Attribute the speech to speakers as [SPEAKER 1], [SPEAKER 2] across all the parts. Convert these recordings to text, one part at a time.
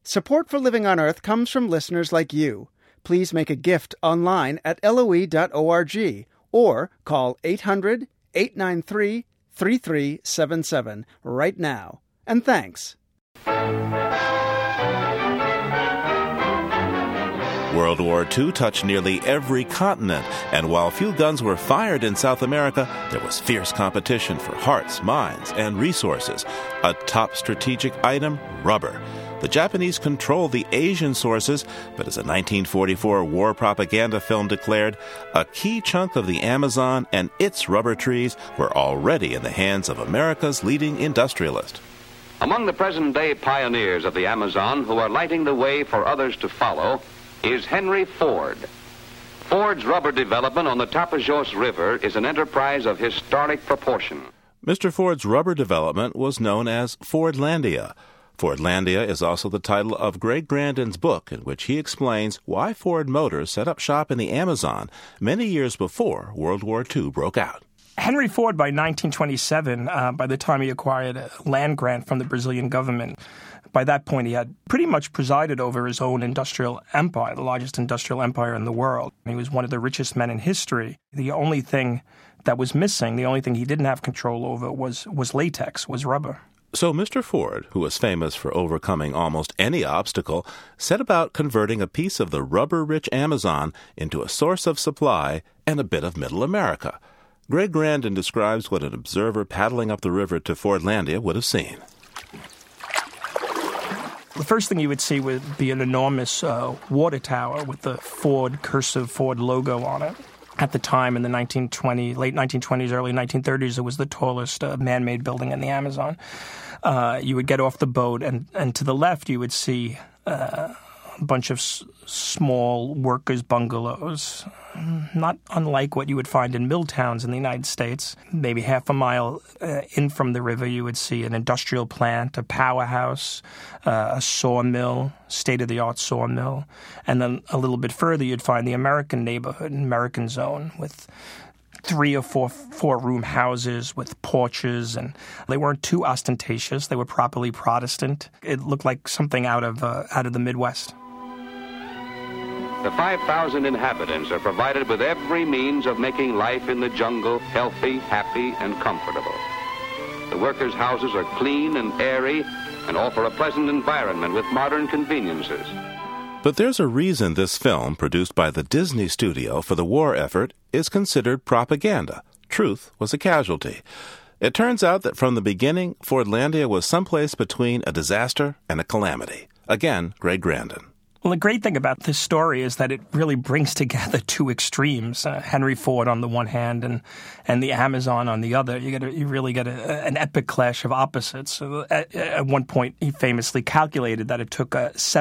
[SPEAKER 1] Support for Living on Earth comes from listeners like you. Please make a gift online at LOE.org or call 800-893-3377 right now. And thanks.
[SPEAKER 2] World War II touched nearly every continent, and while few guns were fired in South America, there was fierce competition for hearts, minds, and resources. A top strategic item, rubber. The Japanese controlled the Asian sources, but as a 1944 war propaganda film declared, a key chunk of the Amazon and its rubber trees were already in the hands of America's leading industrialist.
[SPEAKER 3] Among the present-day pioneers of the Amazon who are lighting the way for others to follow is Henry Ford. Ford's rubber development on the Tapajos River is an enterprise of historic proportion.
[SPEAKER 2] Mr. Ford's rubber development was known as Fordlandia. Fordlandia is also the title of Greg Grandin's book, in which he explains why Ford Motors set up shop in the Amazon many years before World War II broke out.
[SPEAKER 4] Henry Ford, by 1927, by the time he acquired a land grant from the Brazilian government, by that point he had pretty much presided over his own industrial empire, the largest industrial empire in the world. He was one of the richest men in history. The only thing that was missing, the only thing he didn't have control over was latex, was rubber.
[SPEAKER 2] So Mr. Ford, who was famous for overcoming almost any obstacle, set about converting a piece of the rubber-rich Amazon into a source of supply and a bit of Middle America. Greg Grandin describes what an observer paddling up the river to Fordlandia would have seen.
[SPEAKER 4] The first thing you would see would be an enormous water tower with the cursive Ford logo on it. At the time, in the late 1920s, early 1930s, it was the tallest man-made building in the Amazon. You would get off the boat, and to the left you would see a bunch of small workers' bungalows, not unlike what you would find in mill towns in the United States. Maybe half a mile in from the river, you would see an industrial plant, a powerhouse, a sawmill, state-of-the-art sawmill. And then a little bit further, you'd find the American neighborhood, American zone, with 3 or 4-room houses with porches, and they weren't too ostentatious. They were properly Protestant. It looked like something out of the Midwest.
[SPEAKER 3] The 5,000 inhabitants are provided with every means of making life in the jungle healthy, happy, and comfortable. The workers' houses are clean and airy and offer a pleasant environment with modern conveniences.
[SPEAKER 2] But there's a reason this film, produced by the Disney studio for the war effort, is considered propaganda. Truth was a casualty. It turns out that from the beginning, Fordlandia was someplace between a disaster and a calamity. Again, Greg Grandin.
[SPEAKER 4] Well, the great thing about this story is that it really brings together two extremes, Henry Ford on the one hand and the Amazon on the other. You really get an epic clash of opposites. At one point, he famously calculated that it took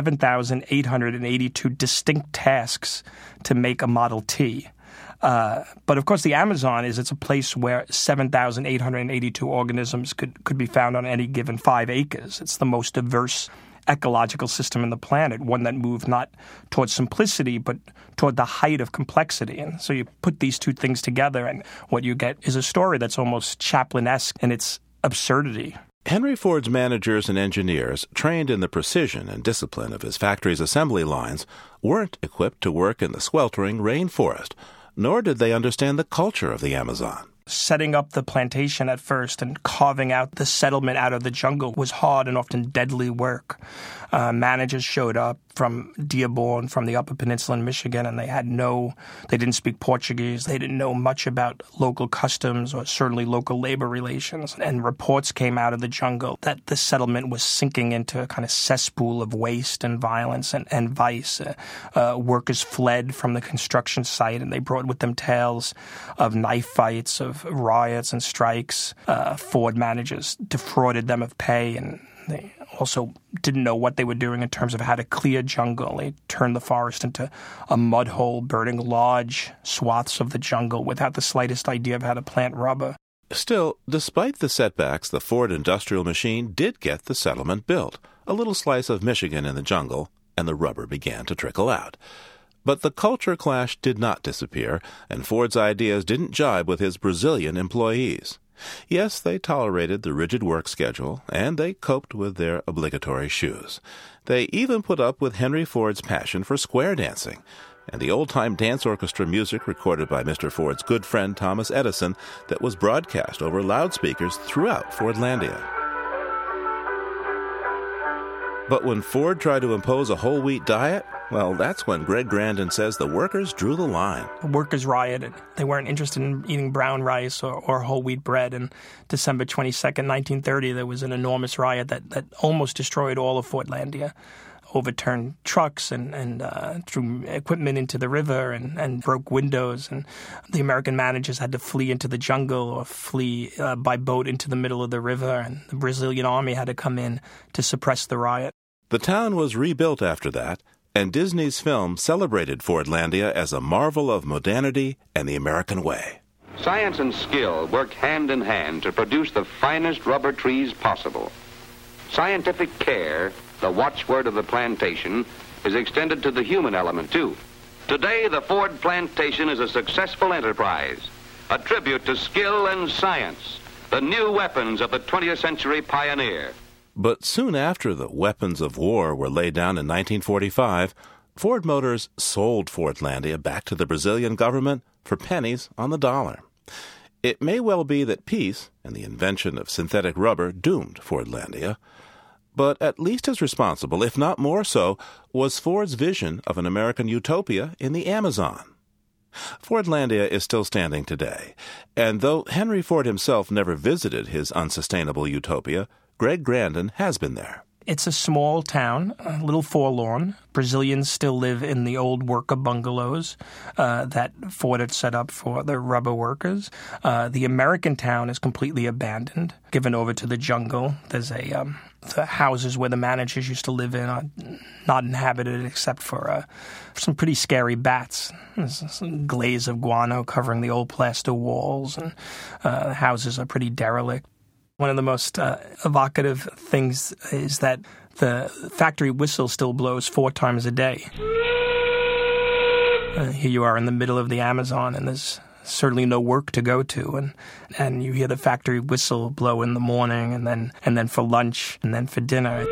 [SPEAKER 4] 7,882 distinct tasks to make a Model T. But of course, the Amazon it's a place where 7,882 organisms could be found on any given 5 acres. It's the most diverse ecological system in the planet, one that moved not towards simplicity, but toward the height of complexity. And so you put these two things together, and what you get is a story that's almost Chaplin-esque in its absurdity.
[SPEAKER 2] Henry Ford's managers and engineers, trained in the precision and discipline of his factory's assembly lines, weren't equipped to work in the sweltering rainforest, nor did they understand the culture of the Amazon.
[SPEAKER 4] Setting up the plantation at first and carving out the settlement out of the jungle was hard and often deadly work. Managers showed up from Dearborn, from the Upper Peninsula in Michigan, and they didn't speak Portuguese. They didn't know much about local customs or certainly local labor relations. And reports came out of the jungle that the settlement was sinking into a kind of cesspool of waste and violence and vice. Workers fled from the construction site, and they brought with them tales of knife fights, of riots and strikes. Ford managers defrauded them of pay, and they also didn't know what they were doing in terms of how to clear jungle. They turned the forest into a mud hole, burning large swaths of the jungle without the slightest idea of how to plant rubber.
[SPEAKER 2] Still, despite the setbacks, the Ford industrial machine did get the settlement built, a little slice of Michigan in the jungle, and the rubber began to trickle out. But the culture clash did not disappear, and Ford's ideas didn't jibe with his Brazilian employees. Yes, they tolerated the rigid work schedule, and they coped with their obligatory shoes. They even put up with Henry Ford's passion for square dancing, and the old-time dance orchestra music recorded by Mr. Ford's good friend Thomas Edison that was broadcast over loudspeakers throughout Fordlandia. But when Ford tried to impose a whole wheat diet, well, that's when Greg Grandin says the workers drew the line.
[SPEAKER 4] The workers rioted. They weren't interested in eating brown rice or whole wheat bread. And December 22nd, 1930, there was an enormous riot that almost destroyed all of Fordlandia. Overturned trucks and threw equipment into the river and broke windows. And the American managers had to flee into the jungle or flee by boat into the middle of the river. And the Brazilian army had to come in to suppress the riot.
[SPEAKER 2] The town was rebuilt after that, and Disney's film celebrated Fordlandia as a marvel of modernity and the American way.
[SPEAKER 3] Science and skill worked hand in hand to produce the finest rubber trees possible. Scientific care, the watchword of the plantation, is extended to the human element, too. Today, the Ford plantation is a successful enterprise, a tribute to skill and science, the new weapons of the 20th century pioneer.
[SPEAKER 2] But soon after the weapons of war were laid down in 1945, Ford Motors sold Fordlandia back to the Brazilian government for pennies on the dollar. It may well be that peace and the invention of synthetic rubber doomed Fordlandia, but at least as responsible, if not more so, was Ford's vision of an American utopia in the Amazon. Fordlandia is still standing today, and though Henry Ford himself never visited his unsustainable utopia, Greg Grandin has been there.
[SPEAKER 4] It's a small town, a little forlorn. Brazilians still live in the old worker bungalows that Ford had set up for the rubber workers. The American town is completely abandoned, given over to the jungle. There's the houses where the managers used to live in are not inhabited except for some pretty scary bats. There's some glaze of guano covering the old plaster walls, and the houses are pretty derelict. One of the most evocative things is that the factory whistle still blows 4 times a day. Here you are in the middle of the Amazon, and there's certainly no work to go to, and you hear the factory whistle blow in the morning, and then for lunch, and then for dinner.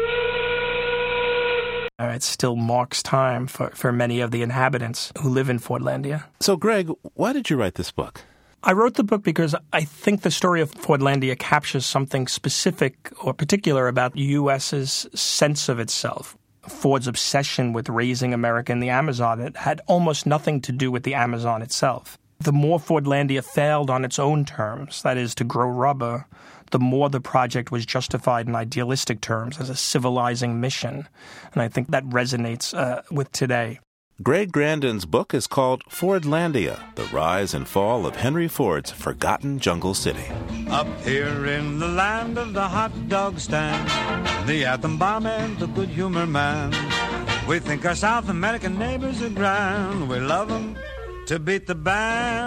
[SPEAKER 4] It still marks time for many of the inhabitants who live in Fordlandia.
[SPEAKER 2] So, Greg, why did you write this book?
[SPEAKER 4] I wrote the book because I think the story of Fordlandia captures something specific or particular about the U.S.'s sense of itself. Ford's obsession with raising America in the Amazon, it had almost nothing to do with the Amazon itself. The more Fordlandia failed on its own terms, that is, to grow rubber, the more the project was justified in idealistic terms as a civilizing mission. And I think that resonates with today.
[SPEAKER 2] Greg Grandin's book is called Fordlandia, The Rise and Fall of Henry Ford's Forgotten Jungle City.
[SPEAKER 5] Up here in the land of the hot dog stand, the atom bomb and the good humor man, we think our South American neighbors are grand. We love them to beat the band.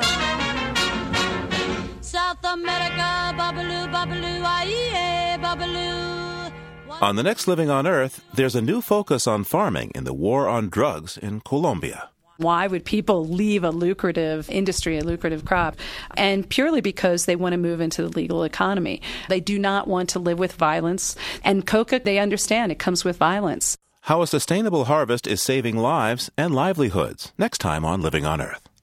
[SPEAKER 6] South America, babaloo, babaloo, aye, babaloo.
[SPEAKER 2] On the next Living on Earth, there's a new focus on farming in the war on drugs in Colombia.
[SPEAKER 7] Why would people leave a lucrative industry, a lucrative crop? And purely because they want to move into the legal economy. They do not want to live with violence. And coca, they understand, it comes with violence.
[SPEAKER 2] How a sustainable harvest is saving lives and livelihoods. Next time on Living on Earth.